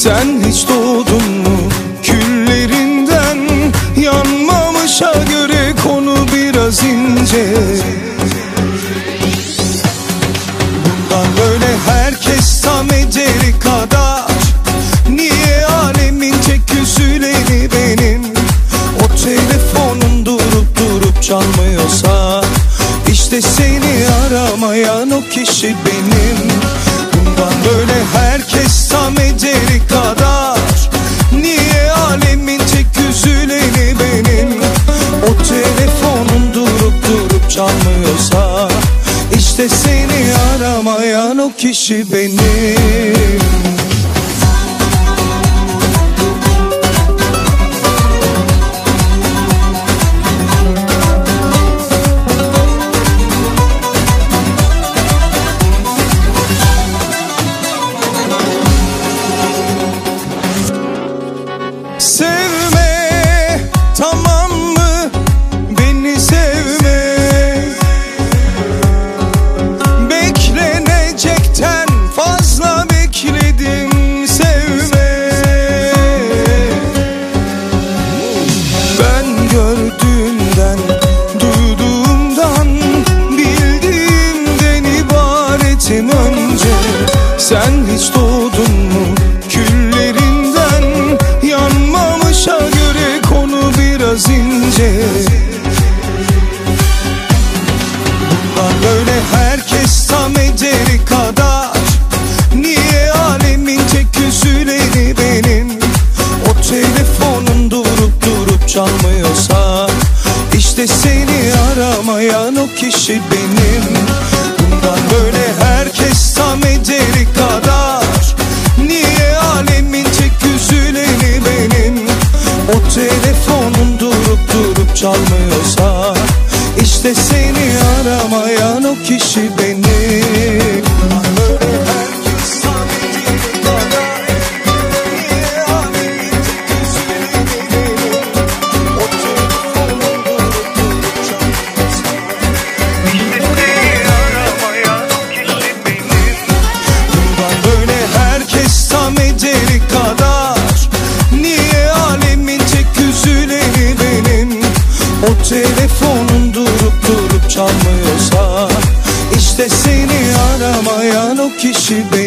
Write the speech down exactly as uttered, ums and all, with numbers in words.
Sen hiç doğdun mu küllerinden? Yanmamışa göre konu biraz ince. Bundan böyle herkes tam ederi kadar. Niye alemin tek üzüleni benim? O telefonun durup durup çalmıyorsa, İşte seni aramayan o kişi benim. Bundan böyle herkes tam ederi kadar. Niye alemin tek üzüleni benim? O telefonun durup durup çalmıyorsa, İşte seni aramayan o kişi benim. Sevme, tamam mı? Beni sevme. Beklenecekten fazla bekledim, sevme. Ben gördüğümden, duyduğumdan, bildiğimden ibaretim önce. Sen hiç doğdun mu küllerinden? Yanmamışa göre konu biraz ince. Bundan böyle herkes tam ederi kadar. Niye alemin tek üzüleni benim? O telefonun durup durup çalmıyorsa, İşte seni aramayan o kişi benim. Bundan böyle herkes tam ederi kadar. Niye alemin tek üzüleni benim? O telefonun durup durup çalmıyorsa, İşte seni aramayan o kişi benim. Böyle herkes tam ederi kadar. Niye alemin tek üzüleni benim? O telefonun durup durup çalmıyorsa, İşte seni aramayan o kişi benim. Bundan böyle herkes tam ederi kadar. Niye alemin tek üzüleni benim? O telefonun durup durup çalmıyorsa, İşte seni aramayan o kişi benim.